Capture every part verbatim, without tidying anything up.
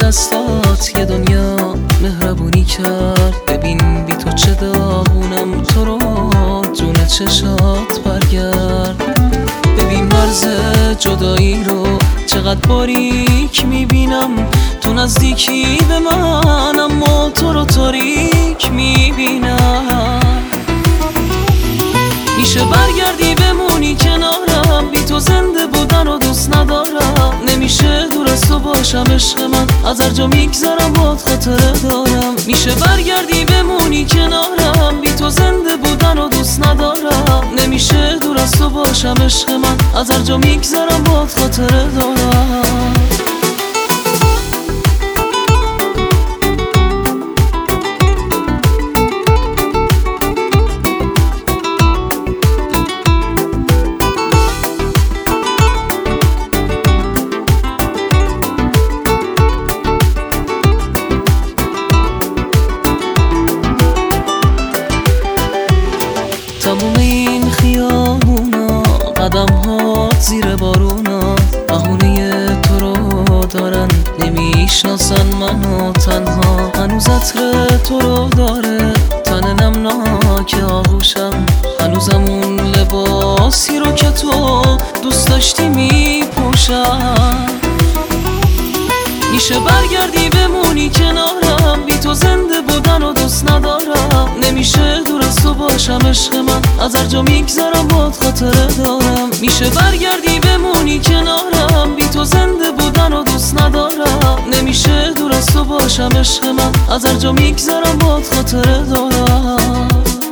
دستات یه دنیا مهربونی کرد. ببین بی تو چه داغونم، تو رو جون چشات برگرد. ببین مرز جدایی رو چقدر باریک میبینم، تو نزدیکی به من اما تو رو تاریک میبینم. میشه برگردی بمونی کنارم، بی تو زنده بودن رو دوست ندارم. نمیشه دور از تو باشم عشق من، از هر جا میگذرم باد خاطره دارم. میشه برگردی بمونی کنارم، بی تو زنده بودن رو دوست ندارم. نمیشه دور از تو باشم عشق من، از هر جا میگذرم باد خاطره دارم. تموم این خیابونا، قدم ها زیر بارونا، بهونه تو رو دارن، نمیشناسن منو تنها. هنوز عطر تو رو داره تن نمناک آغوشم، هنوزم اون لباسی رو که تو دوست داشتی میپوشم. میشه برگردی بمونی کنارم، بی تو زنده بودن رو دوست ندارم. نمیشه دور از تو باشم عشق من، از هر جا میگذرم باد خاطره دارم. میشه برگردی بمونی کنارم، بی تو زنده بودن رو دوست ندارم. نمیشه دور از تو باشم عشق من، از هر جا میگذرم باد خاطره دارم.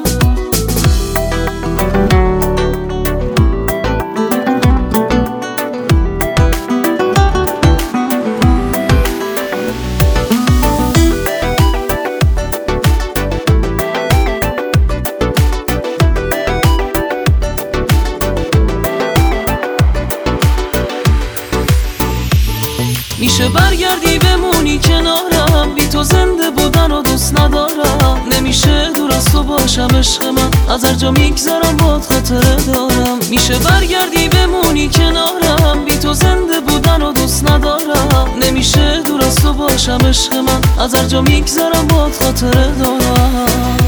میشه برگردی بمونی کنارم، بی تو زنده بودن رو دوست ندارم. نمیشه دور از تو باشم عشق من، از هر جا میگذرم باد خاطره دارم. میشه برگردی بمونی کنارم، بی تو زنده بودن رو دوست ندارم. نمیشه دور از تو باشم عشق من، از هر جا میگذرم باد خاطره دارم.